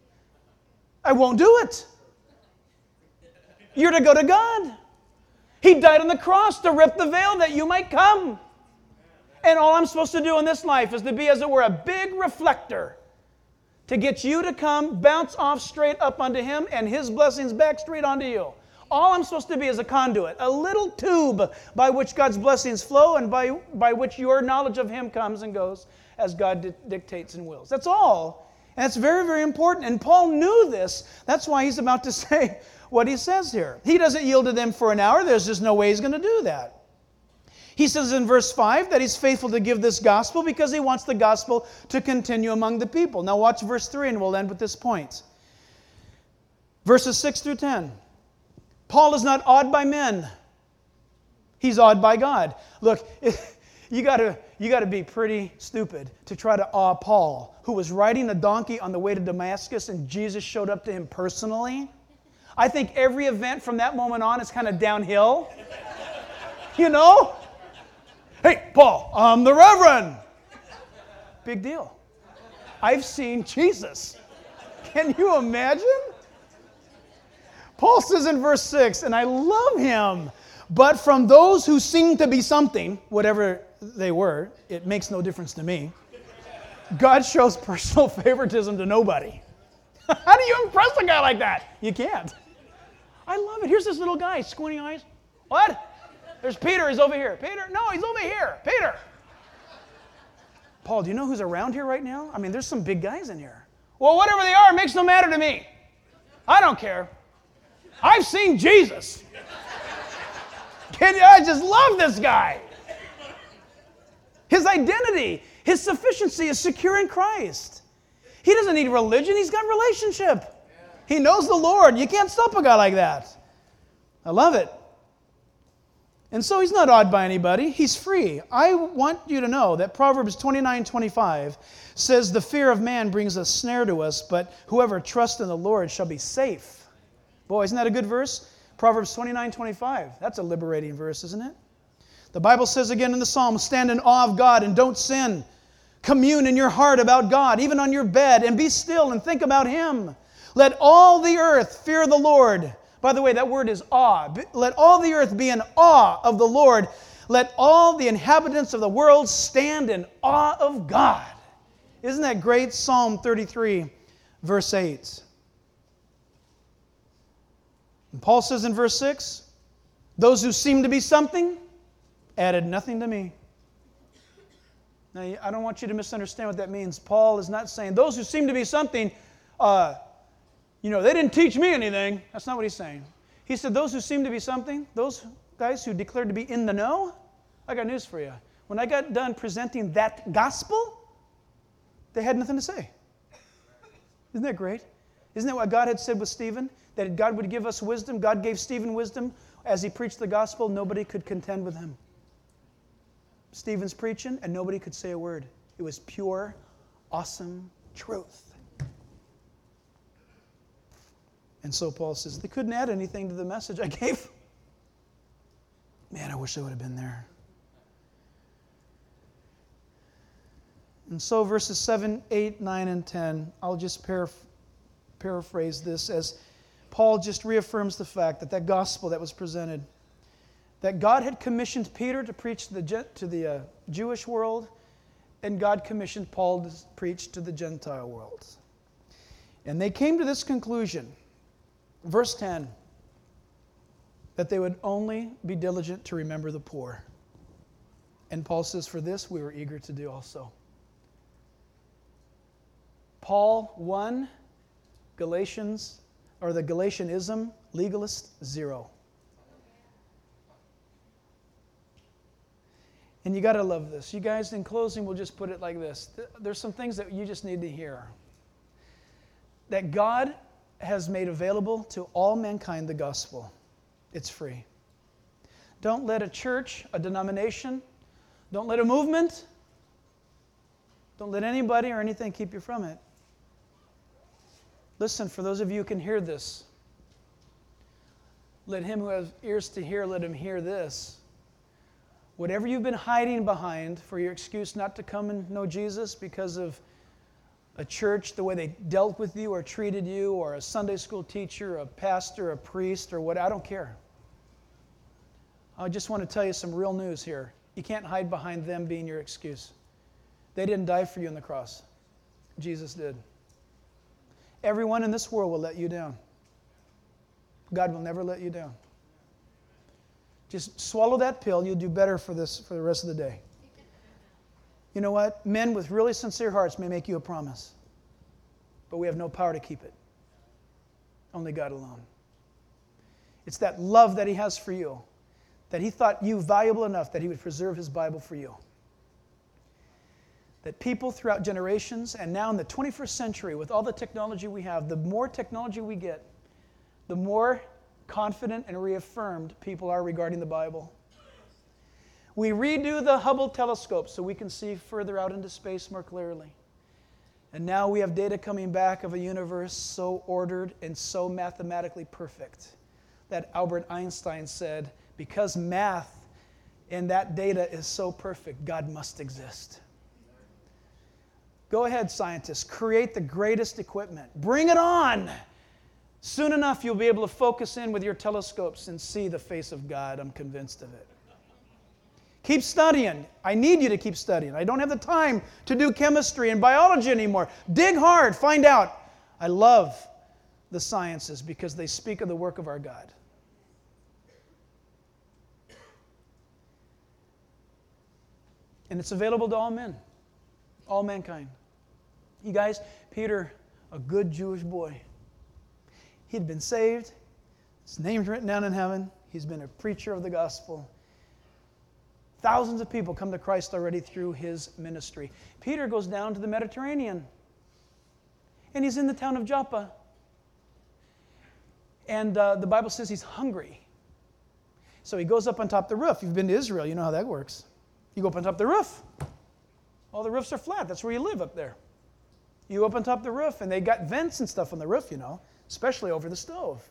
Speaker 1: I won't do it. You're to go to God. He died on the cross to rip the veil that you might come. And all I'm supposed to do in this life is to be, as it were, a big reflector to get you to come, bounce off straight up onto Him, and His blessings back straight onto you. All I'm supposed to be is a conduit, a little tube by which God's blessings flow and by, by which your knowledge of Him comes and goes as God di- dictates and wills. That's all. And it's very, very important. And Paul knew this. That's why he's about to say what he says here. He doesn't yield to them for an hour. There's just no way he's going to do that. He says in verse five that he's faithful to give this gospel because he wants the gospel to continue among the people. Now watch verse three and we'll end with this point. Verses six through ten. Paul is not awed by men. He's awed by God. Look, you got to you got to be pretty stupid to try to awe Paul, who was riding a donkey on the way to Damascus and Jesus showed up to him personally. I think every event from that moment on is kind of downhill. You know? Hey, Paul, I'm the Reverend. Big deal. I've seen Jesus. Can you imagine? Paul says in verse six, and I love him, but from those who seem to be something, whatever they were, it makes no difference to me. God shows personal favoritism to nobody. How do you impress a guy like that? You can't. I love it. Here's this little guy, squinty eyes. What? There's Peter. He's over here. Peter? No, he's over here. Peter. Paul, do you know who's around here right now? I mean, there's some big guys in here. Well, whatever they are, it makes no matter to me. I don't care. I've seen Jesus. Can you, I just love this guy. His identity, his sufficiency is secure in Christ. He doesn't need religion. He's got relationship. He knows the Lord. You can't stop a guy like that. I love it. And so he's not awed by anybody. He's free. I want you to know that Proverbs twenty-nine twenty-five says, the fear of man brings a snare to us, but whoever trusts in the Lord shall be safe. Boy, isn't that a good verse? Proverbs twenty-nine twenty-five. That's a liberating verse, isn't it? The Bible says again in the Psalm, stand in awe of God and don't sin. Commune in your heart about God, even on your bed, and be still and think about Him. Let all the earth fear the Lord. By the way, that word is awe. Let all the earth be in awe of the Lord. Let all the inhabitants of the world stand in awe of God. Isn't that great? Psalm thirty-three, verse eight. And Paul says in verse six, those who seem to be something added nothing to me. Now, I don't want you to misunderstand what that means. Paul is not saying, those who seem to be something, uh, you know, they didn't teach me anything. That's not what he's saying. He said, those who seem to be something, those guys who declared to be in the know, I got news for you. When I got done presenting that gospel, they had nothing to say. Isn't that great? Isn't that what God had said with Stephen? That God would give us wisdom. God gave Stephen wisdom. As he preached the gospel, nobody could contend with him. Stephen's preaching, and nobody could say a word. It was pure, awesome truth. And so Paul says, they couldn't add anything to the message I gave. Man, I wish I would have been there. And so verses seven, eight, nine, and ten, I'll just paraph- paraphrase this as Paul just reaffirms the fact that that gospel that was presented, that God had commissioned Peter to preach to the, to the uh, Jewish world, and God commissioned Paul to preach to the Gentile world. And they came to this conclusion, verse ten, that they would only be diligent to remember the poor. And Paul says, for this we were eager to do also. Paul, one, Galatians, or the Galatianism, legalist, zero. And you got to love this. You guys, in closing, we'll just put it like this. There's some things that you just need to hear. That God has made available to all mankind the gospel. It's free. Don't let a church, a denomination, don't let a movement, don't let anybody or anything keep you from it. Listen, for those of you who can hear this, let him who has ears to hear, let him hear this. Whatever you've been hiding behind for your excuse not to come and know Jesus because of a church, the way they dealt with you or treated you, or a Sunday school teacher, a pastor, a priest, or what, I don't care. I just want to tell you some real news here. You can't hide behind them being your excuse. They didn't die for you on the cross. Jesus did. Everyone in this world will let you down. God will never let you down. Just swallow that pill. You'll do better for this for the rest of the day. You know what? Men with really sincere hearts may make you a promise, but we have no power to keep it. Only God alone. It's that love that He has for you, that He thought you valuable enough that He would preserve His Bible for you. That people throughout generations, and now in the twenty-first century, with all the technology we have, the more technology we get, the more confident and reaffirmed people are regarding the Bible. We redo the Hubble telescope so we can see further out into space more clearly. And now we have data coming back of a universe so ordered and so mathematically perfect that Albert Einstein said, because math and that data is so perfect, God must exist. Go ahead, scientists. Create the greatest equipment. Bring it on. Soon enough, you'll be able to focus in with your telescopes and see the face of God. I'm convinced of it. Keep studying. I need you to keep studying. I don't have the time to do chemistry and biology anymore. Dig hard. Find out. I love the sciences because they speak of the work of our God. And it's available to all men, all mankind. You guys, Peter, a good Jewish boy. He'd been saved. His name's written down in heaven. He's been a preacher of the gospel. Thousands of people come to Christ already through his ministry. Peter goes down to the Mediterranean. And he's in the town of Joppa. And uh, the Bible says he's hungry. So he goes up on top of the roof. You've been to Israel, you know how that works. You go up on top of the roof. All the roofs are flat. That's where you live up there. You go up on top of the roof, and they got vents and stuff on the roof, you know, especially over the stove.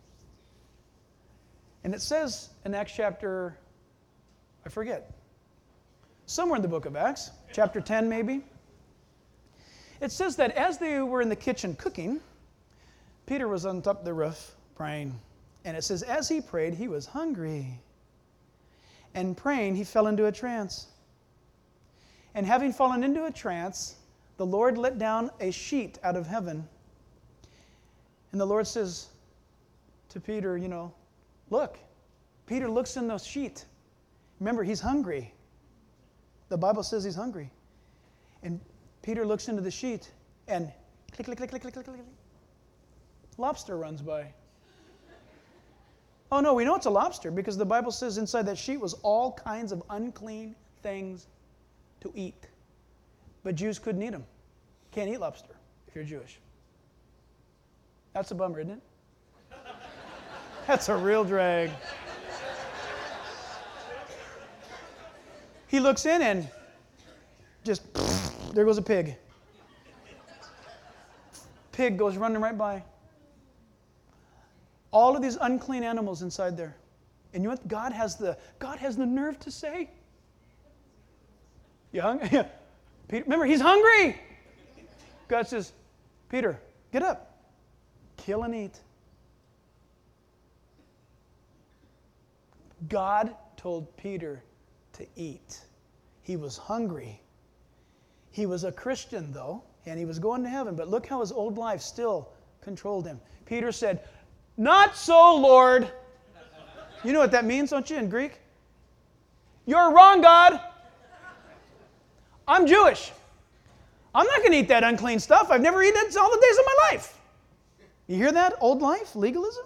Speaker 1: And it says in Acts chapter, I forget, somewhere in the book of Acts, chapter ten maybe, it says that as they were in the kitchen cooking, Peter was on top of the roof praying. And it says, as he prayed, he was hungry. And praying, he fell into a trance. And having fallen into a trance, the Lord let down a sheet out of heaven. And the Lord says to Peter, you know, look. Peter looks in the sheet. Remember, he's hungry. The Bible says he's hungry. And Peter looks into the sheet and click, click, click, click, click, click, click. Lobster runs by. Oh no, we know it's a lobster because the Bible says inside that sheet was all kinds of unclean things to eat. But Jews couldn't eat them. Can't eat lobster if you're Jewish. That's a bummer, isn't it? That's a real drag. He looks in and just, there goes a pig. Pig goes running right by. All of these unclean animals inside there. And you know what God has the, God has the nerve to say? You hungry? Peter, remember, he's hungry. God says, Peter, get up. Kill and eat. God told Peter to eat. He was hungry. He was a Christian, though, and he was going to heaven. But look how his old life still controlled him. Peter said, not so, Lord. You know what that means, don't you, in Greek? You're wrong, God. I'm Jewish. I'm not going to eat that unclean stuff. I've never eaten it all the days of my life. You hear that? Old life? Legalism?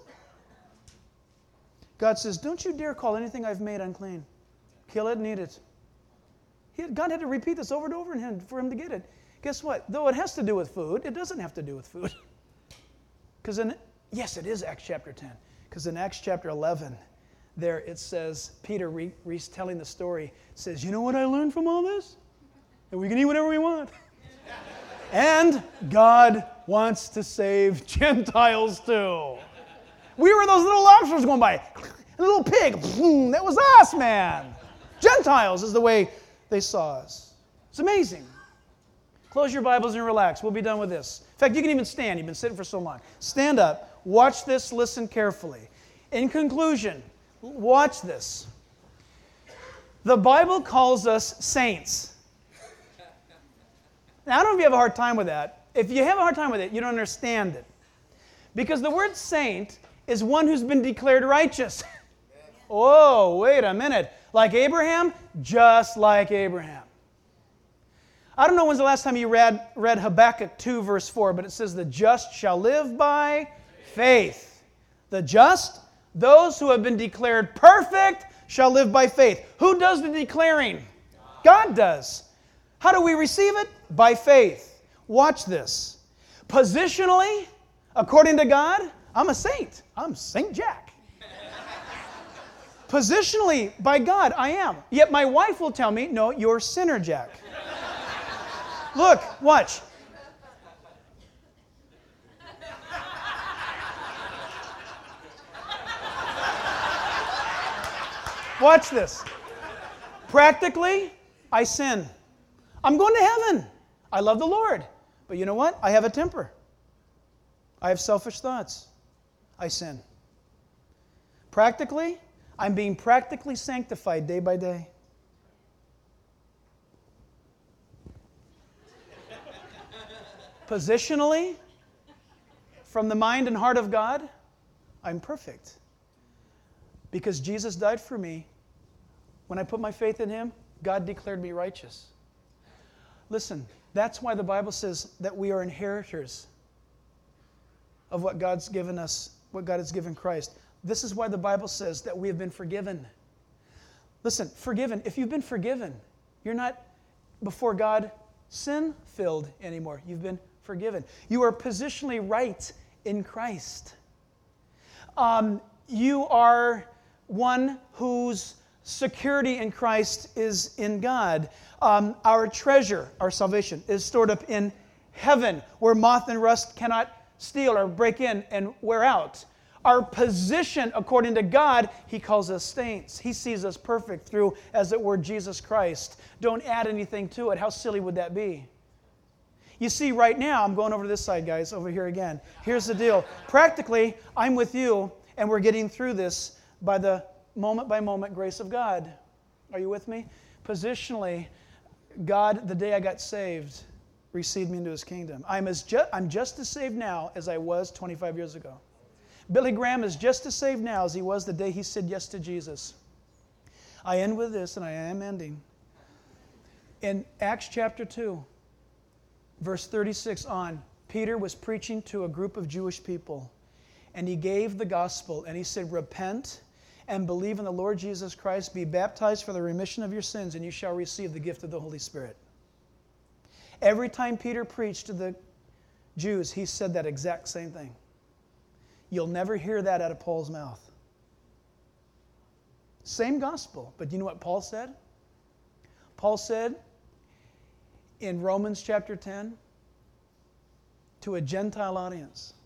Speaker 1: God says, don't you dare call anything I've made unclean. Kill it and eat it. He had, God had to repeat this over and over again for him to get it. Guess what? Though it has to do with food, it doesn't have to do with food. Because in, yes, it is Acts chapter ten. Because in Acts chapter eleven, there it says, Peter re, retelling the story, says, you know what I learned from all this? That we can eat whatever we want. And God wants to save Gentiles too. We were those little lobsters going by. A little pig. That was us, man. Gentiles is the way they saw us. It's amazing. Close your Bibles and relax. We'll be done with this. In fact, you can even stand. You've been sitting for so long. Stand up. Watch this. Listen carefully. In conclusion, watch this. The Bible calls us saints. Now, I don't know if you have a hard time with that. If you have a hard time with it, you don't understand it. Because the word saint is one who's been declared righteous. Oh, wait a minute. Like Abraham? Just like Abraham. I don't know when's the last time you read, read Habakkuk two, verse four, but it says, the just shall live by faith. The just, those who have been declared perfect, shall live by faith. Who does the declaring? God does. How do we receive it? By faith. Watch this. Positionally, according to God, I'm a saint. I'm Saint Jack. Positionally, by God, I am. Yet my wife will tell me, no, you're Sinner Jack. Look, watch. Watch this. Practically, I sin. I'm going to heaven. I love the Lord. But you know what? I have a temper. I have selfish thoughts. I sin. Practically, I'm being practically sanctified day by day. Positionally, from the mind and heart of God, I'm perfect. Because Jesus died for me. When I put my faith in Him, God declared me righteous. Listen, that's why the Bible says that we are inheritors of what God's given us, what God has given Christ. This is why the Bible says that we have been forgiven. Listen, forgiven. If you've been forgiven, you're not before God sin-filled anymore. You've been forgiven. You are positionally right in Christ. Um, you are one whose security in Christ is in God. Um, our treasure, our salvation, is stored up in heaven, where moth and rust cannot steal or break in and wear out. Our position, according to God, He calls us saints. He sees us perfect through, as it were, Jesus Christ. Don't add anything to it. How silly would that be? You see, right now, I'm going over to this side, guys, over here again. Here's the deal. Practically, I'm with you, and we're getting through this by the moment-by-moment grace of God. Are you with me? Positionally, God, the day I got saved, received me into His kingdom. I'm, as ju- I'm just as saved now as I was twenty-five years ago. Billy Graham is just as saved now as he was the day he said yes to Jesus. I end with this, and I am ending. In Acts chapter two, verse thirty-six on, Peter was preaching to a group of Jewish people, and he gave the gospel, and he said, repent and believe in the Lord Jesus Christ, be baptized for the remission of your sins, and you shall receive the gift of the Holy Spirit. Every time Peter preached to the Jews, he said that exact same thing. You'll never hear that out of Paul's mouth. Same gospel, but you know what Paul said? Paul said in Romans chapter ten to a Gentile audience,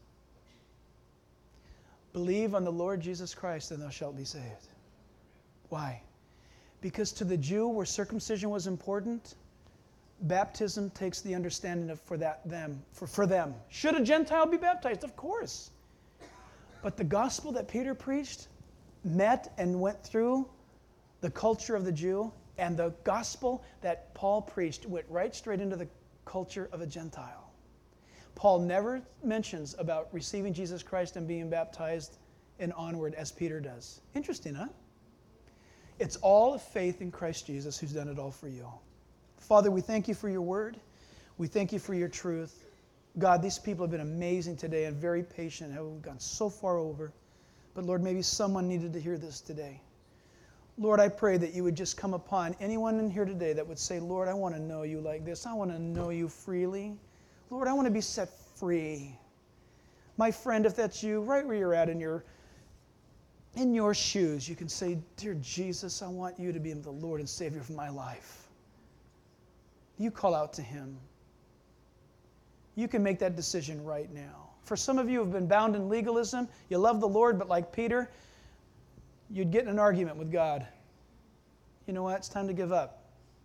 Speaker 1: believe on the Lord Jesus Christ and thou shalt be saved. Why? Because to the Jew, where circumcision was important, baptism takes the understanding of for that them for, for them. Should a Gentile be baptized? Of course. But the gospel that Peter preached met and went through the culture of the Jew, and the gospel that Paul preached went right straight into the culture of a Gentile. Paul never mentions about receiving Jesus Christ and being baptized and onward as Peter does. Interesting, huh? It's all of faith in Christ Jesus who's done it all for you. Father, we thank you for your word. We thank you for your truth. God, these people have been amazing today and very patient, have gone so far over. But Lord, maybe someone needed to hear this today. Lord, I pray that you would just come upon anyone in here today that would say, Lord, I want to know you like this. I want to know you freely. Lord, I want to be set free. My friend, if that's you, right where you're at in your, in your shoes, you can say, dear Jesus, I want you to be the Lord and Savior of my life. You call out to Him. You can make that decision right now. For some of you who have been bound in legalism, you love the Lord, but like Peter, you'd get in an argument with God. You know what? It's time to give up.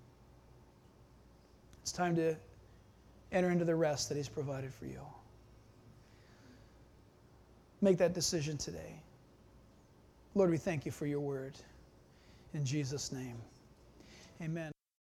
Speaker 1: It's time to enter into the rest that He's provided for you. Make that decision today. Lord, we thank you for your word. In Jesus' name, amen.